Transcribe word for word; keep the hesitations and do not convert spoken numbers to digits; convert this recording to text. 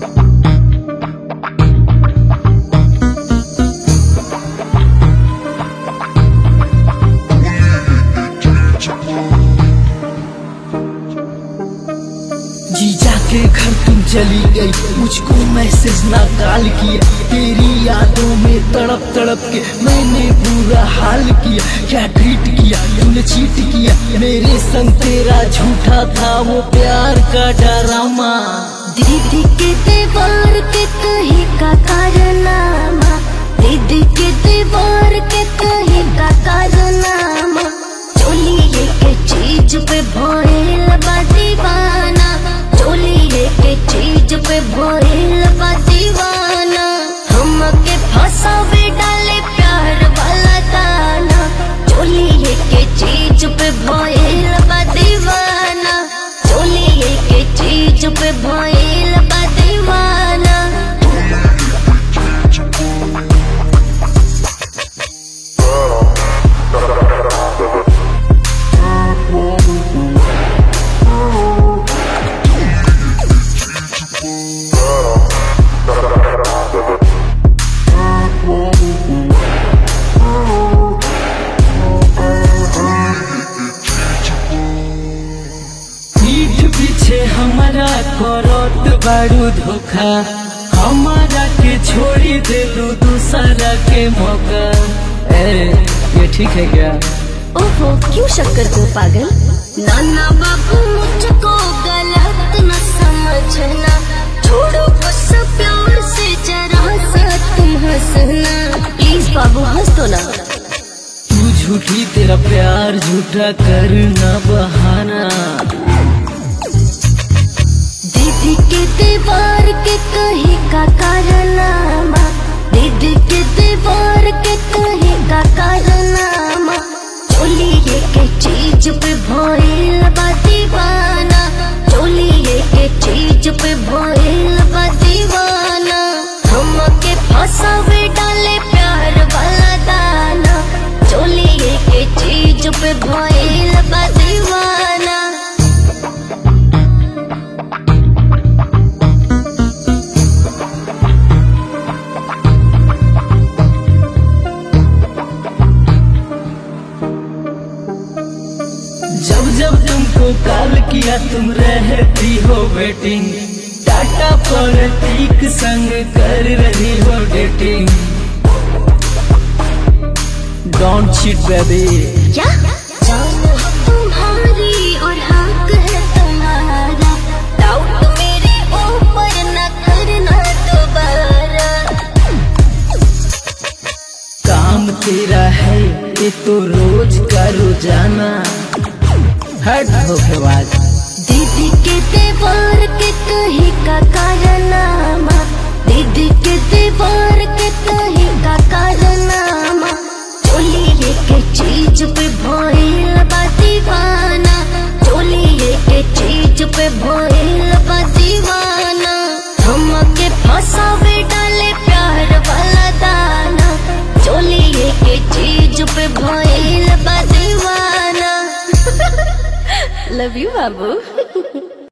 जीजा के घर तुम चली गई, मुझको मैसेज ना कॉल किया। तेरी यादों में तड़प तड़प के मैंने बुरा हाल किया। क्या ट्रीट किया तूने, चीट किया मेरे संग, तेरा झूठा था वो प्यार का डरामा। दीदी के दीवार के कहीं का कारनामा, दीदी के दीवार के कहीं का कारनामा। चोलिए के चीज पे भोल बा दीवाना, चोलिए के चीज पे भोल बा दीवाना। हमके फंसावे डाले प्यार वाला दाना, चोलिए के चीज पे भोल बा दीवाना, चोलिए के चीज पे भोल बा दीवाना। पीठ पीछे हमारा करत बारू धोखा, हमारा के छोड़ी दे दो दूसरा के मौका। ए, ये ठीक है क्या? ओहो क्यों शक करते हो पागल? नाना बाबू मुझको गलत न समझना, छोड़ो गुस्सा प्यार से जरा सा तुम हंसना। प्लीज बाबू हंस दो ना। तू झूठी तेरा प्यार झूठा करना बहाना। दीदी के दीवार के कहीं का कारनामा, दीदी के दीवार के कहीं का कारनामा। चोलिए के चीज पे भोल बा दीवाना, चोलिए के चीज पे भोल बा दीवाना। हमके फंसावे डाले प्यार वाला दाना, चोलिए के चीज पे भोल बा दीवाना। जब जब तुमको कॉल किया तुम रहती हो वेटिंग, टाटा पर तीक संग कर रही हो डेटिंग। Don't chit baby. क्या जान हो तुम्हारी और हक है तुम्हारा, डाउट मेरे ऊपर न करना दोबारा। काम तेरा है ये तो रोज का रोजाना। हट धोखेबाज। दीदी के दीवार के कहीं का कारनामा, दीदी के दीवार के कहीं का कारनामा। चोलिए के चीज पे भोल बा दीवाना, चोलिए के चीज पे भोल बा दीवाना। हमके फंसावे डाले प्यार वाला दाना, चोलिए के चीज पे भोल बा दीवाना। लव यू बाबू।